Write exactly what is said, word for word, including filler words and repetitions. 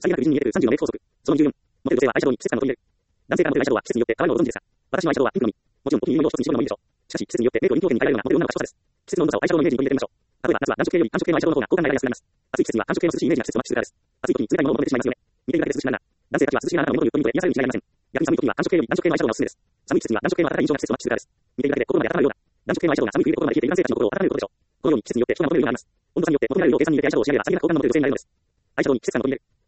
際限なく無人に入れるさんじゅうの名法則。そのにじゅうよん。モテる女性はアイシャドウに季節感を取り入れる。男性がモテるアイシャドウは季節によって変わるのをご存知ですか？私のアイシャドウはピンクのみ。もちろん、特に有用一つに絞るのもいいでしょう。しかし、季節によってメイクを臨機応変に変えられるようなモテる女の子は少数です。季節の温度差をアイシャドウのイメージに取り入れてみましょう。例えば、夏は暖色系より寒色系のアイシャドウの方が好感が得られやすくなります。暑い季節には寒色系の涼しいイメージが季節のマッチするからです。暑い時に冷たいものを求めてしまいますよね。似ているだけで涼しくなるな。男性たちは涼しげなあなたの目元にポイントで癒されるに違いありません。逆に寒い時には寒色系より暖色系のアイシャドウがおすすめです。寒い季節には暖色系の暖かい印象が季節のマッチするからです。似ているだけで心まで温まるようだ。暖色系のアイシャドウが寒い冬で心まで冷えている男性たちの心を温めることでしょう。このように季節によって人が求めるようになります。温度差によって求められる色を計算に入れてアイシャドウを仕上げれば最悪な効果の持てる女性になれるのです。アイシャドウに季節感を取り入れる。